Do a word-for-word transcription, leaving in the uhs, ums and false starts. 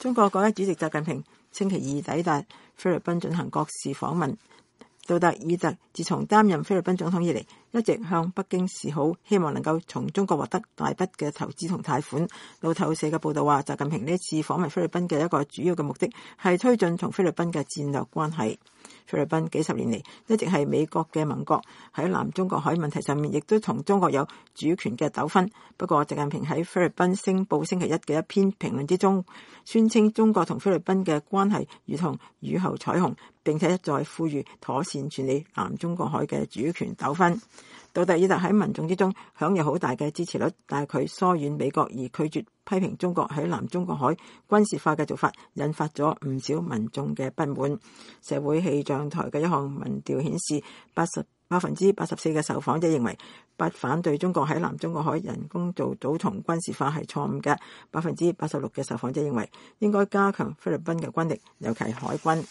中國國家主席習近平星期二抵達菲律賓進行國事訪問。杜特爾特自從擔任菲律賓總統以嚟，一直向北京示好，希望能夠從中國獲得大筆嘅投資同貸款。路透社嘅報道話，習近平呢次訪問菲律賓嘅一個主要嘅目的係推進同菲律賓嘅戰略關係。菲律賓幾十年嚟一直係美國嘅盟國，喺南中國海問題上面亦都同中國有主權嘅糾紛。不過習近平喺菲律賓星報星期一嘅一篇評論之中，宣稱中國同菲律賓嘅關係如同雨後彩虹，並且一再呼籲妥善處理南中國海嘅主權糾紛。杜特爾特喺民眾之中享有好大嘅支持率，但係佢疏遠美國而拒絕批評中國喺南中國海軍事化嘅做法，引發咗唔少民眾嘅不滿。社會氣象台嘅一項民調顯示，八十百分之八十四嘅受訪者認為不反對中國喺南中國海人工造島從軍事化係錯誤嘅，百分之八十六嘅受訪者認為應該加強菲律賓嘅軍力，尤其係海軍。